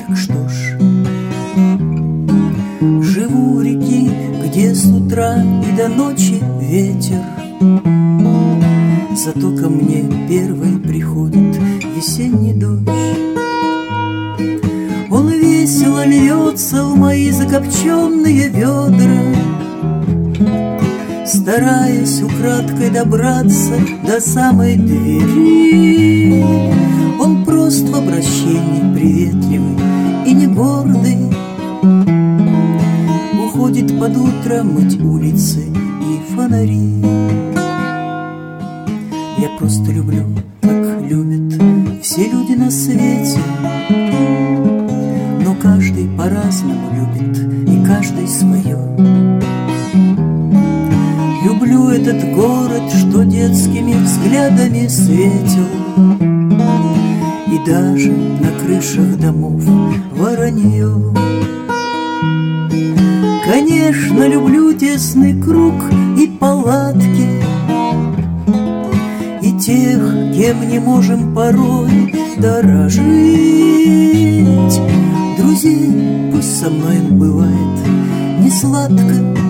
Так что ж, живу у реки, где с утра и до ночи ветер, зато ко мне первый приходит весенний дождь. Он весело льется в мои закопченные ведра, стараясь украдкой добраться до самой двери. Он прост в обращении, приветливый и не гордый, уходит под утро мыть улицы и фонари. Я просто люблю, как любят все люди на свете, но каждый по-разному любит, и каждый свое. Люблю этот город, что детскими взглядами светил, и даже на крышах домов воронье. Конечно, люблю тесный круг и палатки, и тех, кем не можем порой дорожить. Друзей, пусть со мной бывает не сладко,